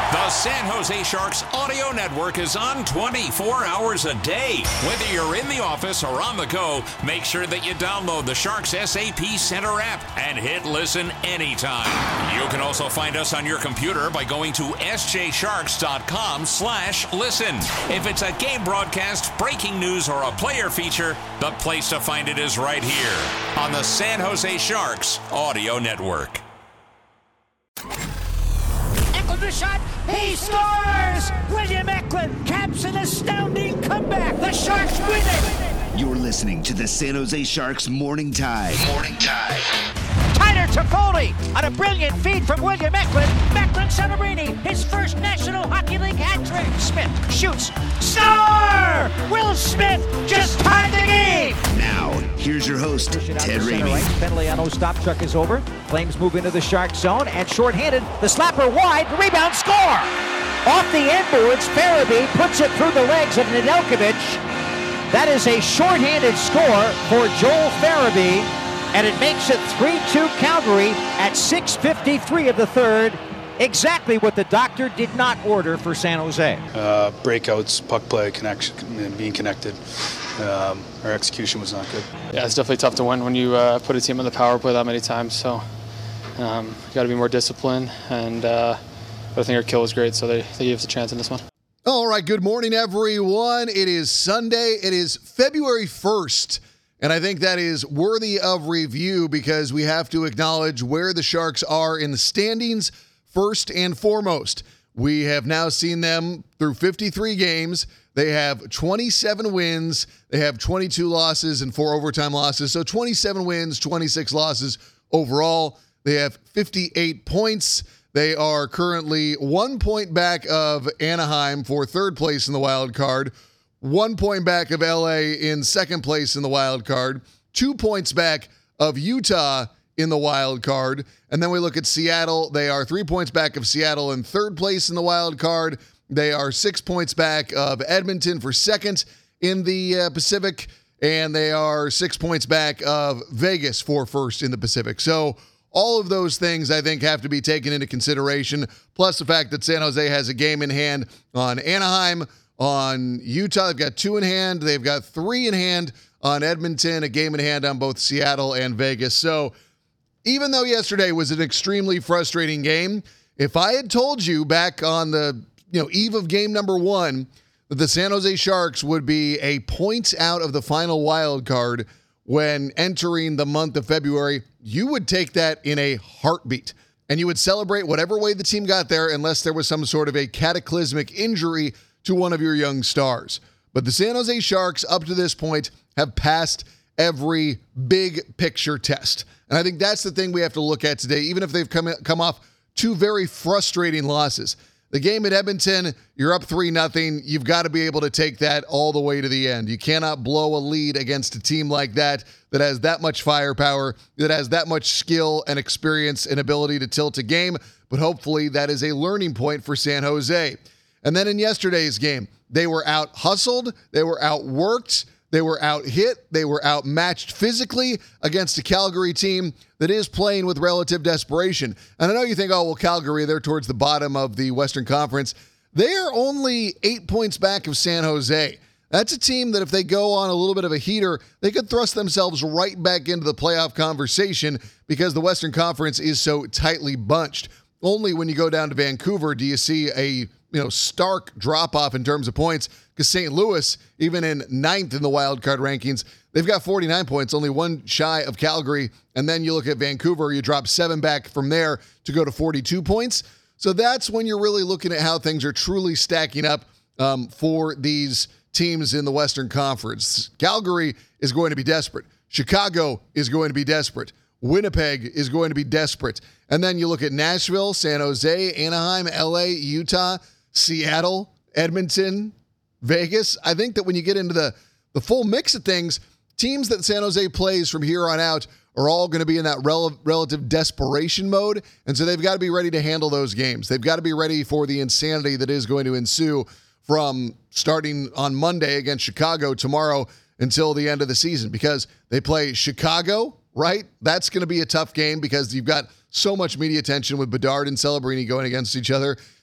The San Jose Sharks audio network is on 24 hours a day. Whether you're in the office or on the go, make sure that you download the Sharks SAP Center app and hit listen anytime. You can also find us on your computer by going to sjsharks.com/listen. If it's a game broadcast, breaking news, or a player feature, the place to find it is right here on the San Jose Sharks audio network. The shot, he scores! William Eklund caps an astounding comeback. The Sharks win it! You're listening to the San Jose Sharks Morning Tide. Morning Tide. Tyler Toffoli on a brilliant feed from William Eklund. Macklin Celebrini, his first National Hockey League hat trick. Smith shoots. Star! Will Smith just tied the game! Now, here's your host, Ted Ramey. Right. Penalty on Ostapchuk is over. Flames move into the Shark zone and shorthanded. The slapper wide, the rebound, score! Off the end boards, Farabee puts it through the legs of Nedeljkovic. That is a shorthanded score for Joel Farabee, and it makes it 3-2 Calgary at 6:53 of the third. Exactly what the doctor did not order for San Jose. Breakouts, puck play, connection, and being connected. Our execution was not good. Yeah, it's definitely tough to win when you put a team on the power play that many times. So you got to be more disciplined, and but I think our kill was great, so they gave us a chance in this one. All right, good morning, everyone. It is Sunday. It is February 1st, and I think that is worthy of review because we have to acknowledge where the Sharks are in the standings first and foremost. We have now seen them through 53 games. They have 27 wins. They have 22 losses and 4 overtime losses. So 27 wins, 26 losses overall. They have 58 points. They are currently 1 point back of Anaheim for third place in the wild card, 1 point back of LA in second place in the wild card, 2 points back of Utah in the wild card. And then we look at Seattle. They are 3 points back of Seattle in third place in the wild card. They are 6 points back of Edmonton for second in the Pacific. And they are 6 points back of Vegas for first in the Pacific. So all of those things, I think, have to be taken into consideration, plus the fact that San Jose has a game in hand on Anaheim, on Utah. They've got 2 in hand. They've got 3 in hand on Edmonton, a game in hand on both Seattle and Vegas. So even though yesterday was an extremely frustrating game, if I had told you back on the eve of game number 1 that the San Jose Sharks would be a point out of the final wild card when entering the month of February, you would take that in a heartbeat. And you would celebrate whatever way the team got there unless there was some sort of a cataclysmic injury to one of your young stars. But the San Jose Sharks, up to this point, have passed every big picture test. And I think that's the thing we have to look at today, even if they've come off 2 very frustrating losses. The game at Edmonton, you're up 3-0. You've got to be able to take that all the way to the end. You cannot blow a lead against a team like that has that much firepower, that has that much skill and experience and ability to tilt a game. But hopefully that is a learning point for San Jose. And then in yesterday's game, they were out-hustled, they were outworked, they were out-hit, they were outmatched physically against a Calgary team that is playing with relative desperation. And I know you think, oh, well, Calgary, they're towards the bottom of the Western Conference. They are only 8 points back of San Jose. That's a team that if they go on a little bit of a heater, they could thrust themselves right back into the playoff conversation because the Western Conference is so tightly bunched. Only when you go down to Vancouver do you see a stark drop-off in terms of points, because St. Louis, even in 9th in the wild card rankings, they've got 49 points, only 1 shy of Calgary. And then you look at Vancouver, you drop 7 back from there to go to 42 points. So that's when you're really looking at how things are truly stacking up for these teams in the Western Conference. Calgary is going to be desperate. Chicago is going to be desperate. Winnipeg is going to be desperate. And then you look at Nashville, San Jose, Anaheim, LA, Utah, Seattle, Edmonton, Vegas. I think that when you get into the full mix of things, teams that San Jose plays from here on out are all going to be in that relative desperation mode. And so they've got to be ready to handle those games. They've got to be ready for the insanity that is going to ensue from starting on Monday against Chicago tomorrow until the end of the season, because they play Chicago, right? That's going to be a tough game because you've got so much media attention with Bedard and Celebrini going against each other.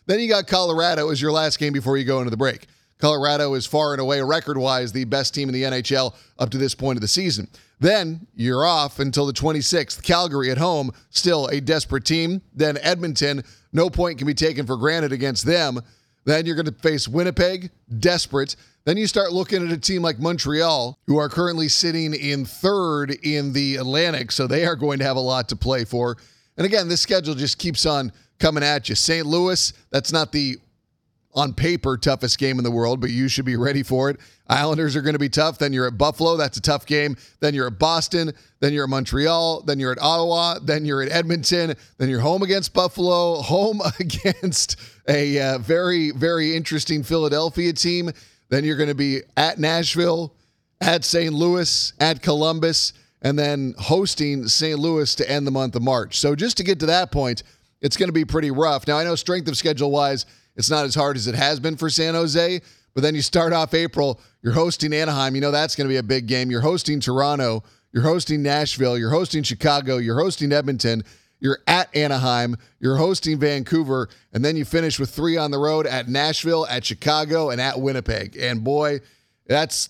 Then you got Colorado as your last game before you go into the break. Colorado is far and away, record-wise, the best team in the NHL up to this point of the season. Then you're off until the 26th. Calgary at home, still a desperate team. Then Edmonton, no point can be taken for granted against them. Then you're going to face Winnipeg, desperate. Then you start looking at a team like Montreal, who are currently sitting in third in the Atlantic, so they are going to have a lot to play for. And again, this schedule just keeps on coming at you. St. Louis, that's not the on paper toughest game in the world, but you should be ready for it. Islanders are going to be tough. Then you're at Buffalo. That's a tough game. Then you're at Boston. Then you're at Montreal. Then you're at Ottawa. Then you're at Edmonton. Then you're home against Buffalo, home against a very, very interesting Philadelphia team. Then you're going to be at Nashville, at St. Louis, at Columbus, and then hosting St. Louis to end the month of March. So just to get to that point, it's going to be pretty rough. Now, I know strength of schedule-wise, it's not as hard as it has been for San Jose, but then you start off April, you're hosting Anaheim. You know that's going to be a big game. You're hosting Toronto. You're hosting Nashville. You're hosting Chicago. You're hosting Edmonton. You're at Anaheim. You're hosting Vancouver. And then you finish with 3 on the road at Nashville, at Chicago, and at Winnipeg. And boy, that's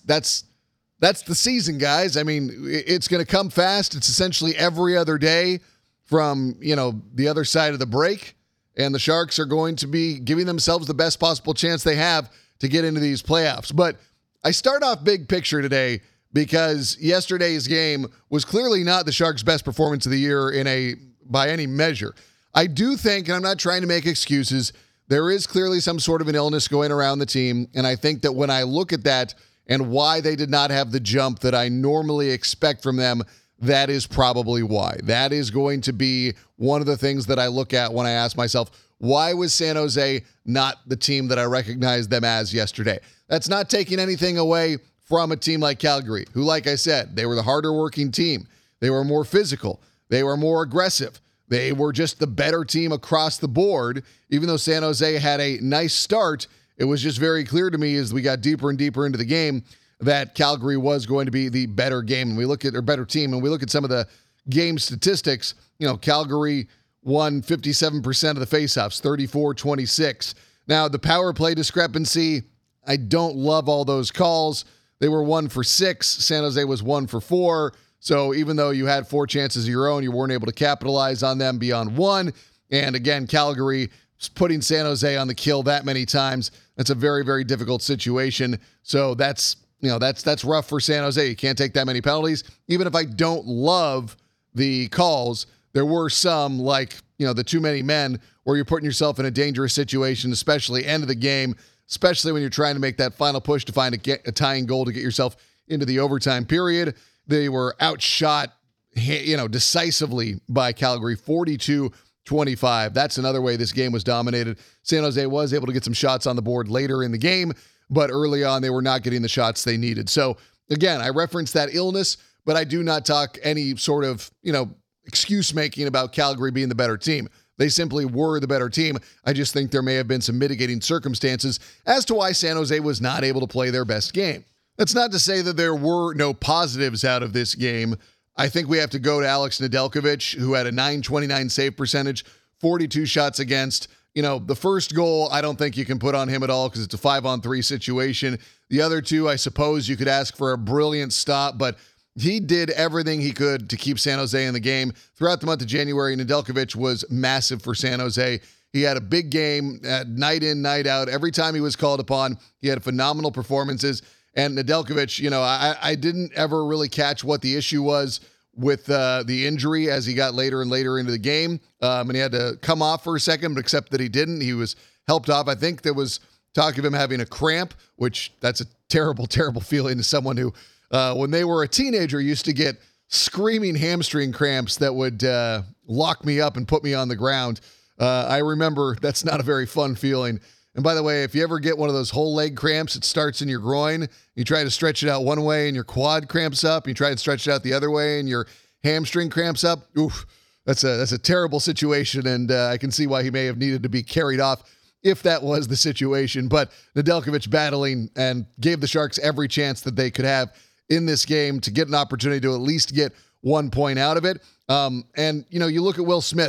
the season, guys. I mean, it's going to come fast. It's essentially every other day from, the other side of the break. And the Sharks are going to be giving themselves the best possible chance they have to get into these playoffs. But I start off big picture today because yesterday's game was clearly not the Sharks' best performance of the year by any measure. I do think, and I'm not trying to make excuses, there is clearly some sort of an illness going around the team. And I think that when I look at that and why they did not have the jump that I normally expect from them, that is probably why. That is going to be one of the things that I look at when I ask myself, why was San Jose not the team that I recognized them as yesterday? That's not taking anything away from a team like Calgary, who, like I said, they were the harder working team. They were more physical. They were more aggressive. They were just the better team across the board. Even though San Jose had a nice start, it was just very clear to me as we got deeper and deeper into the game that Calgary was going to be the better game. And we look at their better team and we look at some of the game statistics. Calgary won 57% of the faceoffs, 34-26. Now, the power play discrepancy, I don't love all those calls. They were 1 for 6. San Jose was 1 for 4. So even though you had 4 chances of your own, you weren't able to capitalize on them beyond 1. And again, Calgary putting San Jose on the kill that many times. That's a very, very difficult situation. So that's rough for San Jose. You can't take that many penalties. Even if I don't love the calls, there were some like, the too many men where you're putting yourself in a dangerous situation, especially end of the game, especially when you're trying to make that final push to find a tying goal to get yourself into the overtime period. They were outshot, decisively by Calgary, 42-25. That's another way this game was dominated. San Jose was able to get some shots on the board later in the game, but early on, they were not getting the shots they needed. So, again, I referenced that illness, but I do not talk any sort of, excuse-making about Calgary being the better team. They simply were the better team. I just think there may have been some mitigating circumstances as to why San Jose was not able to play their best game. That's not to say that there were no positives out of this game. I think we have to go to Alex Nedeljkovic, who had a .929 save percentage, 42 shots against. The first goal, I don't think you can put on him at all because it's a 5-on-3 situation. The other two, I suppose you could ask for a brilliant stop, but he did everything he could to keep San Jose in the game. Throughout the month of January, Nedeljkovic was massive for San Jose. He had a big game night in, night out. Every time he was called upon, he had phenomenal performances. And Nedeljkovic, I didn't ever really catch what the issue was with the injury as he got later and later into the game. And he had to come off for a second, but except that he didn't. He was helped off. I think there was talk of him having a cramp, which that's a terrible, terrible feeling to someone who, when they were a teenager, used to get screaming hamstring cramps that would lock me up and put me on the ground. I remember that's not a very fun feeling. And by the way, if you ever get one of those whole leg cramps, it starts in your groin. You try to stretch it out one way and your quad cramps up. You try to stretch it out the other way and your hamstring cramps up. Oof, that's a terrible situation. And I can see why he may have needed to be carried off if that was the situation. But Nedeljkovic battling and gave the Sharks every chance that they could have in this game to get an opportunity to at least get 1 point out of it. And, you look at Will Smith.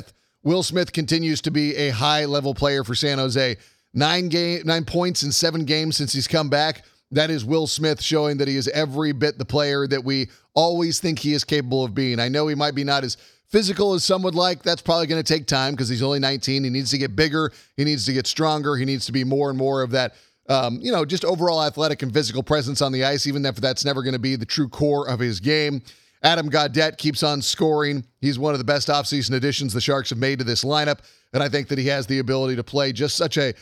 Will Smith continues to be a high-level player for San Jose. 9 points in 7 games since he's come back. That is Will Smith showing that he is every bit the player that we always think he is capable of being. I know he might be not as physical as some would like. That's probably going to take time because he's only 19. He needs to get bigger. He needs to get stronger. He needs to be more and more of that, just overall athletic and physical presence on the ice, even if that's never going to be the true core of his game. Adam Gaudette keeps on scoring. He's one of the best offseason additions the Sharks have made to this lineup, and I think that he has the ability to play just such a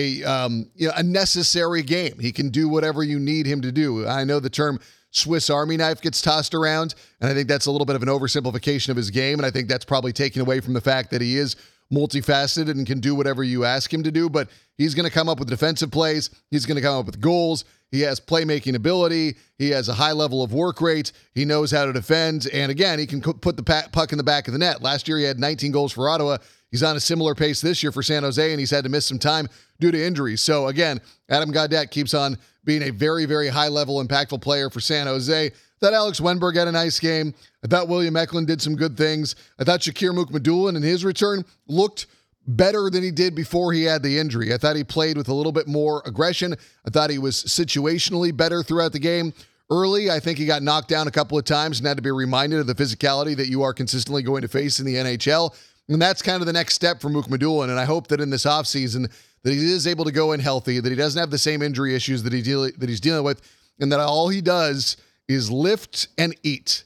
necessary game. He can do whatever you need him to do. I know the term Swiss Army knife gets tossed around, and I think that's a little bit of an oversimplification of his game, and I think that's probably taken away from the fact that he is multifaceted and can do whatever you ask him to do, but he's going to come up with defensive plays. He's going to come up with goals. He has playmaking ability. He has a high level of work rate. He knows how to defend, and again, he can put the puck in the back of the net. Last year, he had 19 goals for Ottawa. He's on a similar pace this year for San Jose, and he's had to miss some time due to injuries. So again, Adam Gaudette keeps on being a very, very high-level, impactful player for San Jose. I thought Alex Wennberg had a nice game. I thought William Eklund did some good things. I thought Shakir Mukhamadullin in his return looked better than he did before he had the injury. I thought he played with a little bit more aggression. I thought he was situationally better throughout the game. Early, I think he got knocked down a couple of times and had to be reminded of the physicality that you are consistently going to face in the NHL. And that's kind of the next step for Mukhamadullin. And I hope that in this offseason that he is able to go in healthy, that he doesn't have the same injury issues that he's dealing with, and that all he does is lift and eat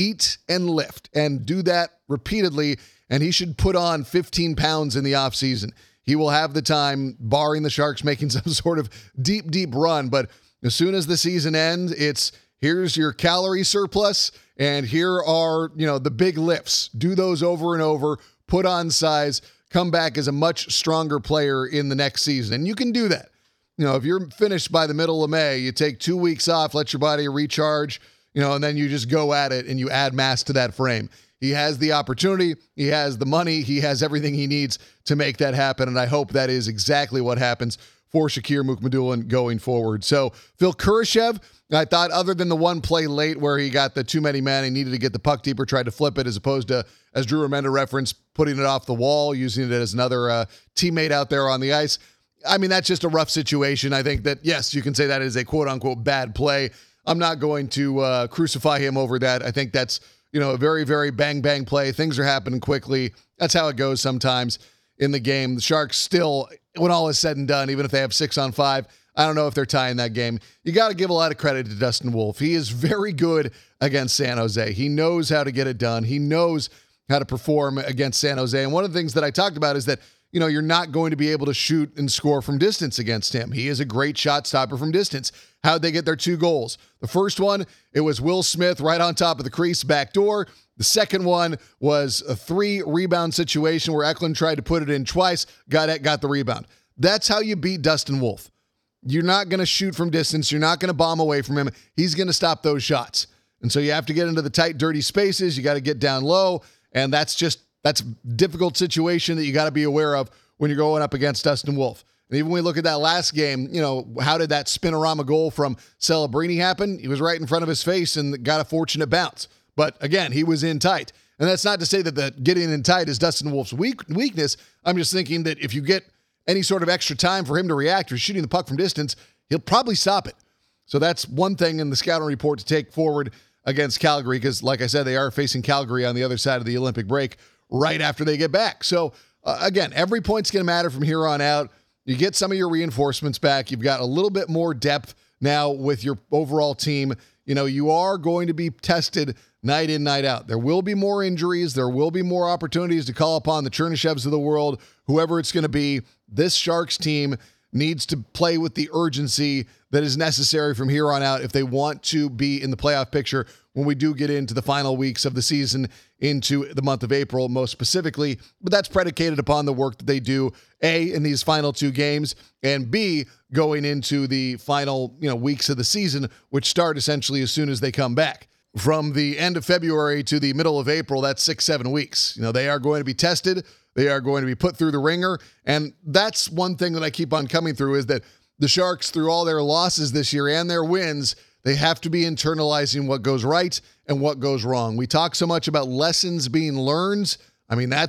and lift and do that repeatedly. And he should put on 15 pounds in the offseason. He will have the time, barring the Sharks making some sort of deep, deep run. But as soon as the season ends, it's here's your calorie surplus, and here are, the big lifts. Do those over and over, put on size, come back as a much stronger player in the next season. And you can do that. If you're finished by the middle of May, you take 2 weeks off, let your body recharge, and then you just go at it and you add mass to that frame. He has the opportunity, he has the money, he has everything he needs to make that happen, and I hope that is exactly what happens for Shakir Mukhamadullin going forward. So, Phil Kurashev, I thought other than the one play late where he got the too many men, he needed to get the puck deeper, tried to flip it as opposed to, as Drew Remenda referenced, putting it off the wall, using it as another teammate out there on the ice. I mean, that's just a rough situation. I think that, yes, you can say that is a quote-unquote bad play. I'm not going to crucify him over that. I think that's, a very, very bang-bang play. Things are happening quickly. That's how it goes sometimes in the game. The Sharks still, when all is said and done, even if they have 6-on-5, I don't know if they're tying that game. You got to give a lot of credit to Dustin Wolf. He is very good against San Jose. He knows how to get it done. He knows how to perform against San Jose. And one of the things that I talked about is that, you're not going to be able to shoot and score from distance against him. He is a great shot stopper from distance. How'd they get their 2 goals? The first one, it was Will Smith right on top of the crease back door. The second one was a 3-rebound situation where Eklund tried to put it in twice. Got the rebound. That's how you beat Dustin Wolf. You're not going to shoot from distance. You're not going to bomb away from him. He's going to stop those shots. And so you have to get into the tight, dirty spaces. You got to get down low. And that's a difficult situation that you got to be aware of when you're going up against Dustin Wolf. And even when we look at that last game, how did that spinorama goal from Celebrini happen? He was right in front of his face and got a fortunate bounce. But again, he was in tight. And that's not to say that the getting in tight is Dustin Wolf's weakness. I'm just thinking that if you get any sort of extra time for him to react or shooting the puck from distance, he'll probably stop it. So that's one thing in the scouting report to take forward against Calgary, because like I said, they are facing Calgary on the other side of the Olympic break right after they get back. So again, every point's going to matter from here on out. You get some of your reinforcements back. You've got a little bit more depth now with your overall team. You are going to be tested night in, night out. There will be more injuries. There will be more opportunities to call upon the Chernishevs of the world, whoever it's going to be. This Sharks team needs to play with the urgency that is necessary from here on out if they want to be in the playoff picture when we do get into the final weeks of the season, into the month of April most specifically. But that's predicated upon the work that they do, A, in these final 2 games, and B, going into the final weeks of the season, which start essentially as soon as they come back. From the end of February to the middle of April, that's 6-7 weeks. They are going to be tested. They are going to be put through the ringer. And that's one thing that I keep on coming through is that the Sharks, through all their losses this year and their wins, they have to be internalizing what goes right and what goes wrong. We talk so much about lessons being learned. I mean, that's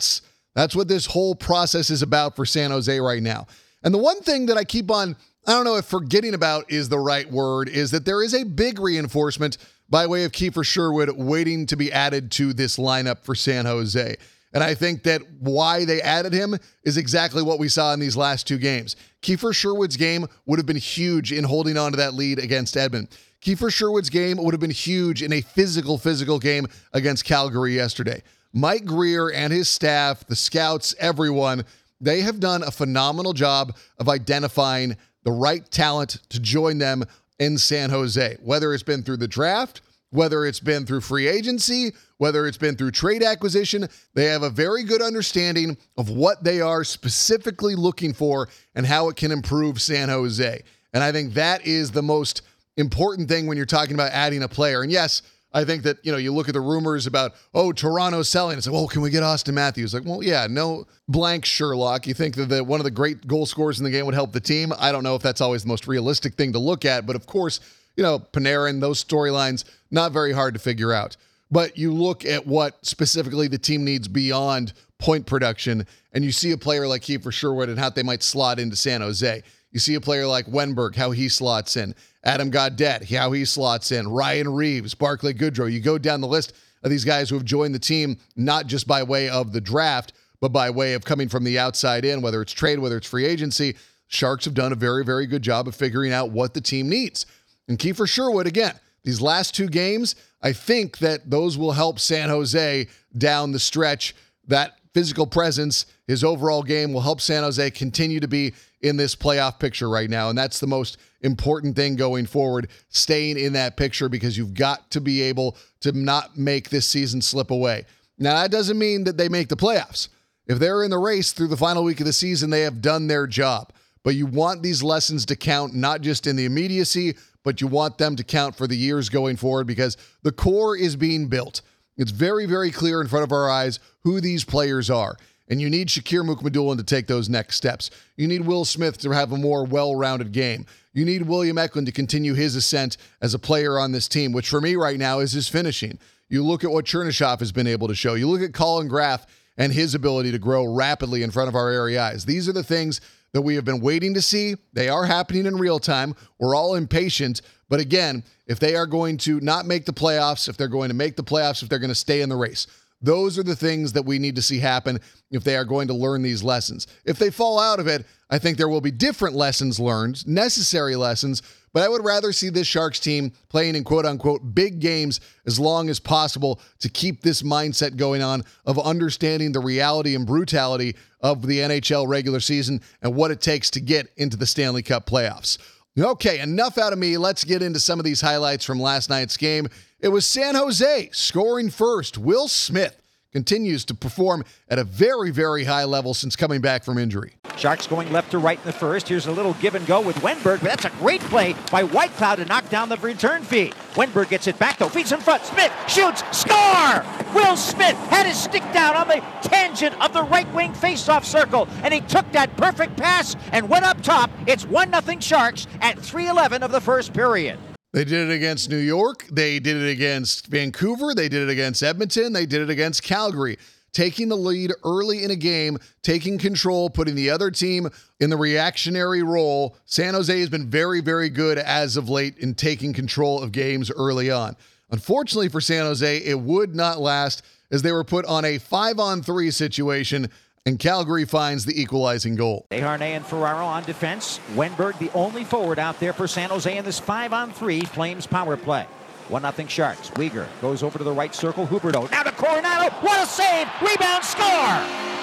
That's what this whole process is about for San Jose right now. And the one thing that I keep on, I don't know if forgetting about is the right word, is that there is a big reinforcement by way of Kiefer Sherwood waiting to be added to this lineup for San Jose. And I think that why they added him is exactly what we saw in these last two games. Kiefer Sherwood's game would have been huge in holding on to that lead against Edmonton. Kiefer Sherwood's game would have been huge in a physical game against Calgary yesterday. Mike Grier and his staff, the scouts, everyone, they have done a phenomenal job of identifying the right talent to join them in San Jose, whether it's been through the draft, whether it's been through free agency, whether it's been through trade acquisition. They have a very good understanding of what they are specifically looking for and how it can improve San Jose. And I think that is the most important thing when you're talking about adding a player. And yes, I think that, you look at the rumors about, Toronto's selling. It's like, well, can we get Austin Matthews? Like, well, yeah, no blank Sherlock. You think that one of the great goal scorers in the game would help the team? I don't know if that's always the most realistic thing to look at. But of course, Panarin, those storylines, not very hard to figure out. But you look at what specifically the team needs beyond point production, and you see a player like Kiefer Sherwood and how they might slot into San Jose. You see a player like Wenberg, how he slots in. Adam Gaudette, how he slots in. Ryan Reeves, Barclay Goodrow. You go down the list of these guys who have joined the team, not just by way of the draft, but by way of coming from the outside in, whether it's trade, whether it's free agency. Sharks have done a very, very good job of figuring out what the team needs. And Kiefer Sherwood, again, these last two games, I think that those will help San Jose down the stretch. That physical presence, his overall game will help San Jose continue to be in this playoff picture right now. And that's the most important thing going forward, staying in that picture, because you've got to be able to not make this season slip away. Now, that doesn't mean that they make the playoffs. If they're in the race through the final week of the season, they have done their job. But you want these lessons to count, not just in the immediacy, but you want them to count for the years going forward, because the core is being built. It's very, very clear in front of our eyes who these players are. And you need Shakir Mukhamadullin to take those next steps. You need Will Smith to have a more well-rounded game. You need William Eklund to continue his ascent as a player on this team, which for me right now is his finishing. You look at what Chernyshov has been able to show. You look at Colin Graf and his ability to grow rapidly in front of our area eyes. These are the things that we have been waiting to see. They are happening in real time. We're all impatient. But again, if they are going to not make the playoffs, if they're going to make the playoffs, if they're going to stay in the race, those are the things that we need to see happen if they are going to learn these lessons. If they fall out of it, I think there will be different lessons learned, necessary lessons, but I would rather see this Sharks team playing in quote-unquote big games as long as possible to keep this mindset going on of understanding the reality and brutality of the NHL regular season and what it takes to get into the Stanley Cup playoffs. Okay, enough out of me. Let's get into some of these highlights from last night's game. It was San Jose scoring first. Will Smith continues to perform at a very, very high level since coming back from injury. Sharks going left to right in the first. Here's a little give and go with Wenberg, but that's a great play by Whitecloud to knock down the return feed. Wenberg gets it back though, feeds in front. Smith shoots, score! Will Smith had his stick down on the tangent of the right wing faceoff circle, and he took that perfect pass and went up top. It's 1-0 Sharks at 3:11 of the first period. They did it against New York. They did it against Vancouver. They did it against Edmonton. They did it against Calgary. Taking the lead early in a game, taking control, putting the other team in the reactionary role. San Jose has been very, very good as of late in taking control of games early on. Unfortunately for San Jose, it would not last as they were put on a 5-on-3 situation, and Calgary finds the equalizing goal. Desharnais and Ferraro on defense. Wenberg, the only forward out there for San Jose in this 5-on-3 Flames power play. 1-0 Sharks. Uyghur goes over to the right circle. Huberdeau now to Coronado. What a save! Rebound, score!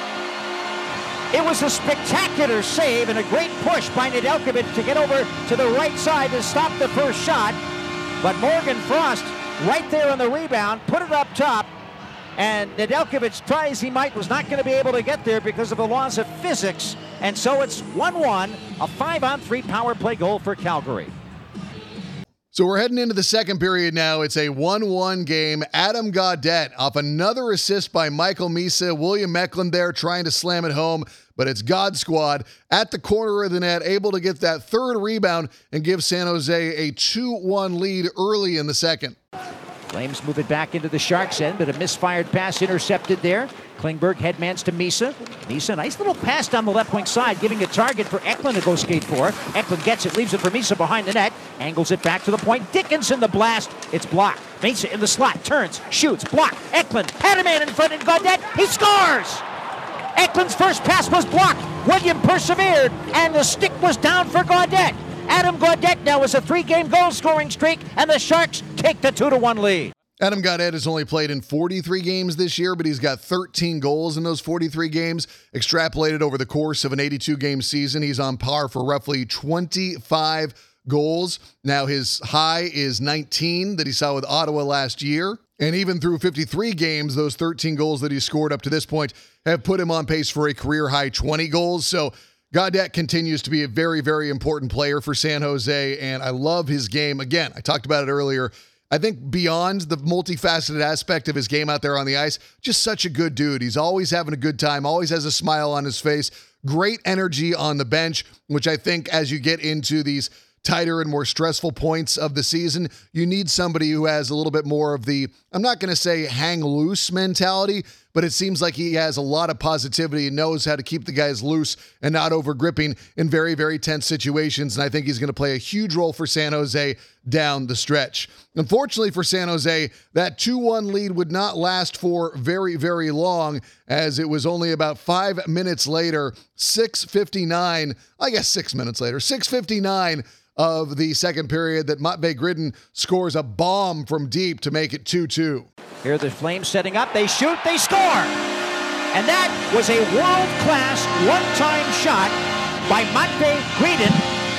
It was a spectacular save and a great push by Nedeljkovic to get over to the right side to stop the first shot. But Morgan Frost, right there on the rebound, put it up top. And Nedeljkovic, try as he might, was not going to be able to get there because of the laws of physics. And so it's 1-1, a 5-on-3 power play goal for Calgary. So we're heading into the second period now. It's a 1-1 game. Adam Gaudette off another assist by Michael Misa. William Eklund there trying to slam it home, but it's God Squad at the corner of the net, able to get that third rebound and give San Jose a 2-1 lead early in the second. Flames move it back into the Sharks' end, but a misfired pass intercepted there. Klingberg headmans to Misa. Misa, nice little pass down the left wing side, giving a target for Eklund to go skate for. Eklund gets it, leaves it for Misa behind the net, angles it back to the point. Dickinson the blast, it's blocked. Misa in the slot, turns, shoots, blocked. Eklund had a man in front and Gaudette, he scores! Eklund's first pass was blocked. William persevered, and the stick was down for Gaudette. Adam Gaudette now has a 3-game goal-scoring streak, and the Sharks take the 2-1 lead. Adam Gaudette has only played in 43 games this year, but he's got 13 goals in those 43 games. Extrapolated over the course of an 82-game season, he's on par for roughly 25 goals. Now his high is 19 that he saw with Ottawa last year. And even through 53 games, those 13 goals that he scored up to this point have put him on pace for a career-high 20 goals. So Gaudette continues to be a very, very important player for San Jose, and I love his game. Again, I talked about it earlier. I think beyond the multifaceted aspect of his game out there on the ice, just such a good dude. He's always having a good time, always has a smile on his face, great energy on the bench, which I think as you get into these tighter and more stressful points of the season, you need somebody who has a little bit more of the, I'm not going to say hang loose mentality, but it seems like he has a lot of positivity and knows how to keep the guys loose and not over gripping in very, very tense situations. And I think he's going to play a huge role for San Jose down the stretch. Unfortunately for San Jose, that 2-1 lead would not last for very, very long, as it was only about 5 minutes later, 6:59, I guess 6 minutes later, 6:59 of the second period, that Matvei Gridin scores a bomb from deep to make it 2-2. Here the Flames setting up, they shoot, they score! And that was a world-class one-time shot by Matvei Gridin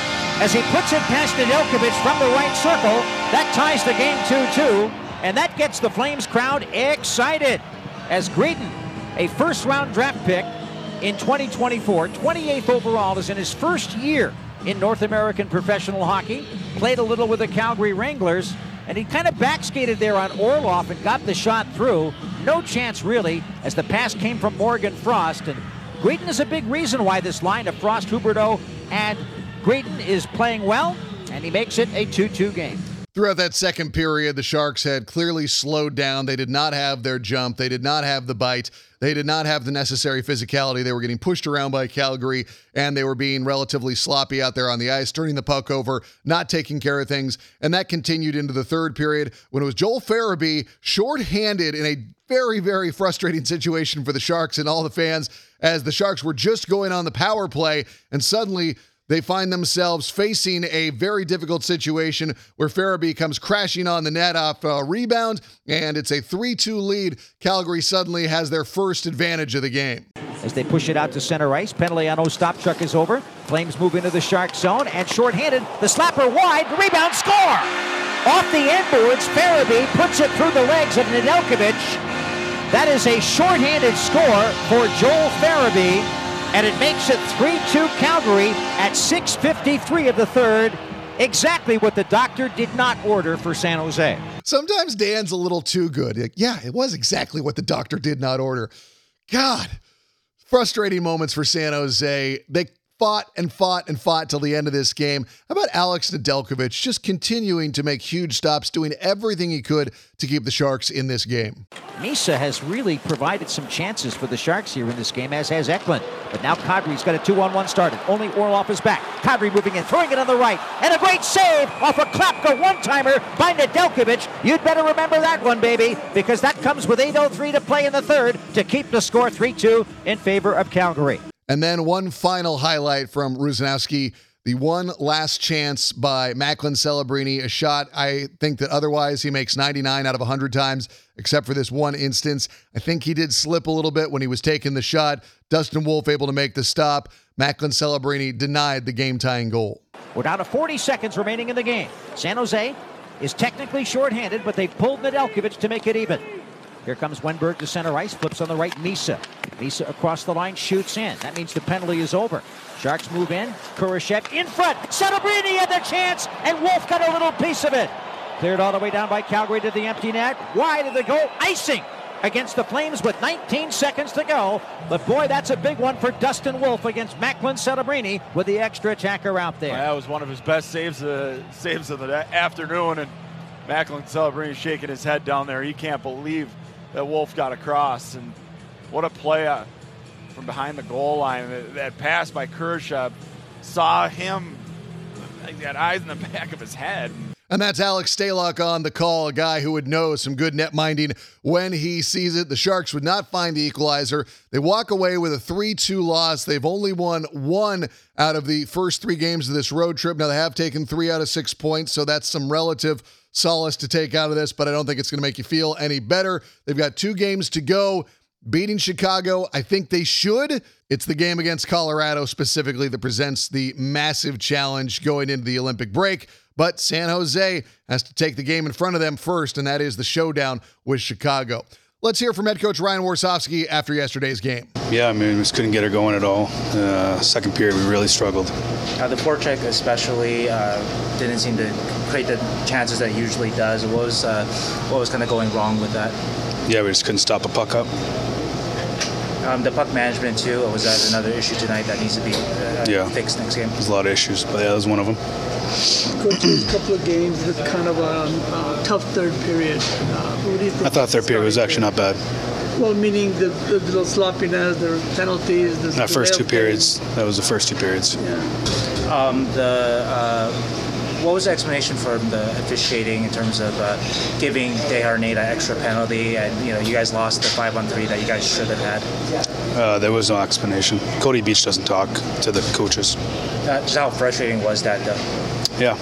as he puts it past Nedeljkovic from the right circle. That ties the game 2-2, and that gets the Flames crowd excited as Gridin, a first-round draft pick in 2024, 28th overall, is in his first year in North American professional hockey, played a little with the Calgary Wranglers, and he kind of backskated there on Orlov and got the shot through. No chance really, as the pass came from Morgan Frost, and Gridin is a big reason why this line of Frost, Huberdeau, and Gridin is playing well, and he makes it a 2-2 game. Throughout that second period, the Sharks had clearly slowed down. They did not have their jump. They did not have the bite. They did not have the necessary physicality. They were getting pushed around by Calgary, and they were being relatively sloppy out there on the ice, turning the puck over, not taking care of things. And that continued into the third period when it was Joel Farabee shorthanded in a very, very frustrating situation for the Sharks and all the fans, as the Sharks were just going on the power play, and suddenly they find themselves facing a very difficult situation where Farabee comes crashing on the net off a rebound, and it's a 3-2 lead. Calgary suddenly has their first advantage of the game. As they push it out to center ice, penalty on Ostapchuk is over. Flames move into the Shark zone, and shorthanded, the slapper wide, the rebound, score! Off the end boards, Farabee puts it through the legs of Nedeljkovic. That is a shorthanded score for Joel Farabee, and it makes it 3-2 Calgary at 6:53 of the third. Exactly what the doctor did not order for San Jose. Sometimes Dan's a little too good. Yeah, it was exactly what the doctor did not order. God, frustrating moments for San Jose. They fought and fought and fought till the end of this game. How about Alex Nedeljkovic just continuing to make huge stops, doing everything he could to keep the Sharks in this game? Misa has really provided some chances for the Sharks here in this game, as has Eklund. But now Kadri's got a 2-on-1 started. Only Orlov is back. Kadri moving in, throwing it on the right. And a great save off a Klapka one-timer by Nedeljkovic. You'd better remember that one, baby, because that comes with 8:03 to play in the third to keep the score 3-2 in favor of Calgary. And then one final highlight from Rusnowski, the one last chance by Macklin Celebrini, a shot I think that otherwise he makes 99 out of 100 times, except for this one instance. I think he did slip a little bit when he was taking the shot. Dustin Wolf able to make the stop. Macklin Celebrini denied the game-tying goal. We're down to 40 seconds remaining in the game. San Jose is technically shorthanded, but they've pulled Nedeljkovic to make it even. Here comes Wenberg to center ice, flips on the right, Misa. Misa across the line, shoots in. That means the penalty is over. Sharks move in, Kurashev in front. Celebrini had the chance, and Wolf got a little piece of it. Cleared all the way down by Calgary to the empty net. Wide of the goal, icing against the Flames with 19 seconds to go. But boy, that's a big one for Dustin Wolf against Macklin Celebrini with the extra attacker out there. That was one of his best saves of the afternoon, and Macklin Celebrini shaking his head down there. He can't believe that Wolf got across. And what a play from behind the goal line. That pass by Kershaw saw him. He had eyes in the back of his head. And that's Alex Stalock on the call, a guy who would know some good net minding when he sees it. The Sharks would not find the equalizer. They walk away with a 3-2 loss. They've only won 1 out of the first 3 games of this road trip. Now, they have taken 3 out of 6 points, so that's some relative solace to take out of this, but I don't think it's going to make you feel any better. They've got 2 games to go. Beating Chicago, I think they should. It's the game against Colorado specifically that presents the massive challenge going into the Olympic break. But San Jose has to take the game in front of them first, and that is the showdown with Chicago. Let's hear from head coach Ryan Warsofsky after yesterday's game. Yeah, I mean, we just couldn't get her going at all. Second period, we really struggled. The forecheck especially didn't seem to create the chances that it usually does. What was kind of going wrong with that? Yeah, we just couldn't stop a puck up. The puck management, too, was that another issue tonight that needs to be fixed next game? There's a lot of issues, but that was one of them. Coach, a couple of games with kind of a tough third period. What do you think? I thought third period was actually not bad. Well, meaning the little sloppiness, the penalties. That first 2 periods. That was the first 2 periods. Yeah. What was the explanation for the officiating in terms of giving Desharnais an extra penalty, and you guys lost the 5-on-3 that you guys should have had? There was no explanation. Cody Beach doesn't talk to the coaches. Just how frustrating was that, though? Yeah,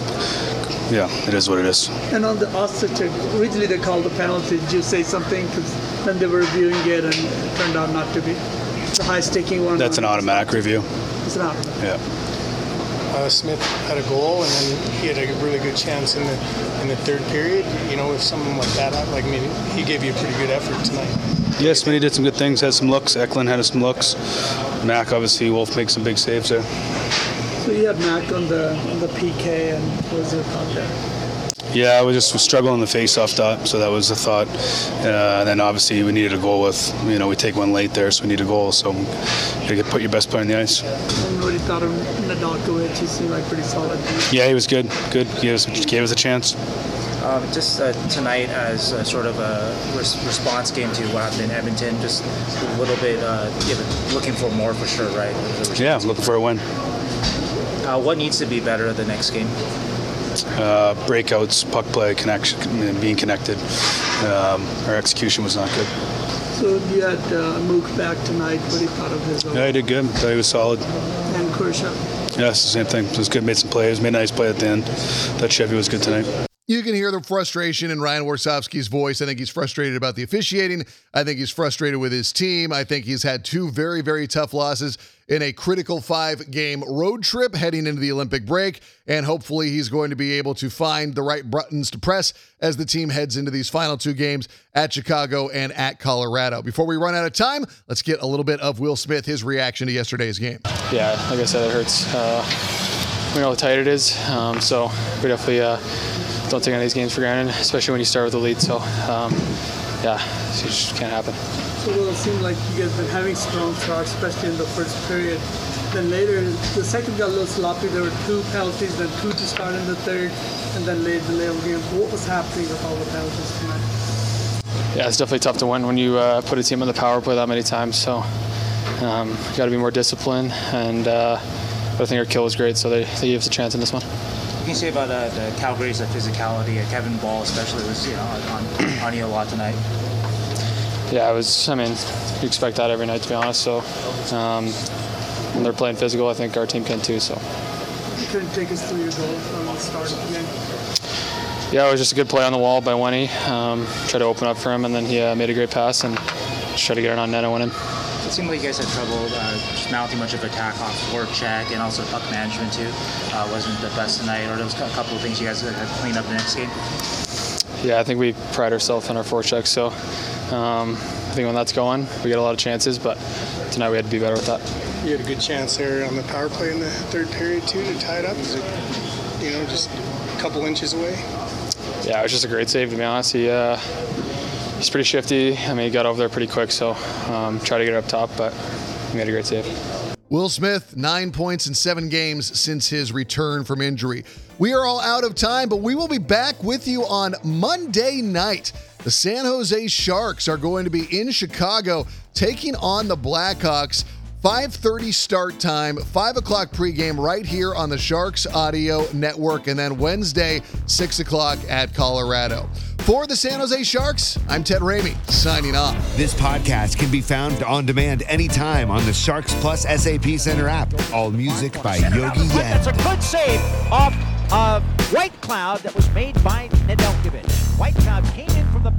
it is what it is. And on the Ostertag, originally they called the penalty. Did you say something? Because then they were reviewing it and it turned out not to be. The high-sticking one. That's an automatic review. It's an automatic. Yeah. Smith had a goal, and then he had a really good chance in the third period. If something like that happened, he gave you a pretty good effort tonight. Yes, Smitty did some good things, had some looks. Eklund had some looks. Mac, obviously, Wolf makes some big saves there. So you had Mac on the PK, and what was your thought there? Yeah, we just struggling in the face-off dot, so that was the thought. And then obviously we needed a goal with, we take one late there, so we need a goal. So you got to put your best player on the ice. And what you thought of Nedeljkovic? He seemed like pretty solid. Yeah, he was good. Good. Gave us a chance. Just tonight as a sort of a response game to what happened in Edmonton, just a little bit looking for more for sure, right? Yeah, looking for a win. What needs to be better the next game? Breakouts, puck play, connection, being connected. Our execution was not good. So you had Mook back tonight. What do you thought of his? Yeah, he did good. Thought he was solid. And Kershaw. Yeah, it's the same thing. It was good. Made some plays. Made a nice play at the end. That Chevy was good tonight. You can hear the frustration in Ryan Warsofsky's voice. I think he's frustrated about the officiating. I think he's frustrated with his team. I think he's had 2 very, very tough losses in a critical 5-game road trip heading into the Olympic break. And hopefully he's going to be able to find the right buttons to press as the team heads into these final 2 games at Chicago and at Colorado. Before we run out of time, let's get a little bit of Will Smith, his reaction to yesterday's game. Yeah, like I said, it hurts. We know how tight it is. So we definitely don't take any of these games for granted, especially when you start with the lead. So, it just can't happen. So, it seemed like you guys been having strong starts, especially in the first period. Then later, the second got a little sloppy. There were 2 penalties, then 2 to start in the third, and then late the later game. What was happening with all the penalties tonight? Yeah, it's definitely tough to win when you put a team on the power play that many times. So, got to be more disciplined, and I think our kill was great, so they gave us a chance in this one. What can you say about the Calgary's physicality? Kevin Ball especially was on you a lot tonight. Yeah, you expect that every night, to be honest. So when they're playing physical, I think our team can too. So you couldn't take us through your goal from the start of the game. Yeah, it was just a good play on the wall by Wenny. Tried to open up for him, and then he made a great pass and just tried to get it on net and win him. It seemed like you guys had trouble just mounting much of attack off forecheck, and also puck management too. Wasn't the best tonight, or there was a couple of things you guys had to clean up the next game? Yeah, I think we pride ourselves on our forecheck, so I think when that's going, we get a lot of chances, but tonight we had to be better with that. You had a good chance there on the power play in the third period too to tie it up. Is it, just a couple inches away? Yeah, it was just a great save, to be honest. He's pretty shifty. He got over there pretty quick, so tried to get it up top, but he made a great save. Will Smith, 9 points in 7 games since his return from injury. We are all out of time, but we will be back with you on Monday night. The San Jose Sharks are going to be in Chicago taking on the Blackhawks. 5:30 start time, 5 o'clock pregame right here on the Sharks Audio Network, and then Wednesday, 6 o'clock at Colorado. For the San Jose Sharks, I'm Ted Ramey, signing off. This podcast can be found on demand anytime on the Sharks Plus SAP Center app. All music by Yogi Yen. It's a good save off White Cloud that was made by Nedeljkovic. White Cloud came in from the